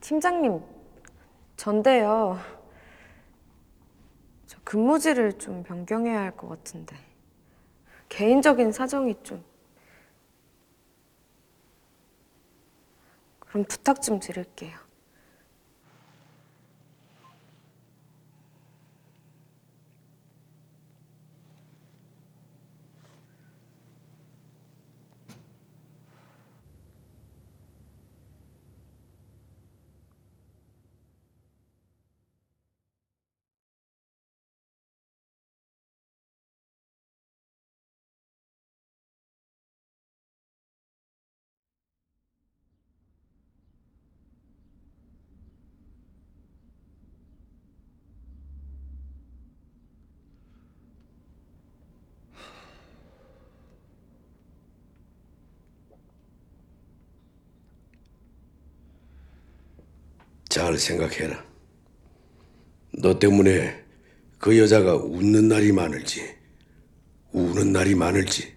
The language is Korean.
팀장님, 전데요. 저 근무지를 좀 변경해야 할 것 같은데. 개인적인 사정이 좀. 그럼 부탁 좀 드릴게요. 잘 생각해라. 너 때문에 그 여자가 웃는 날이 많을지 우는 날이 많을지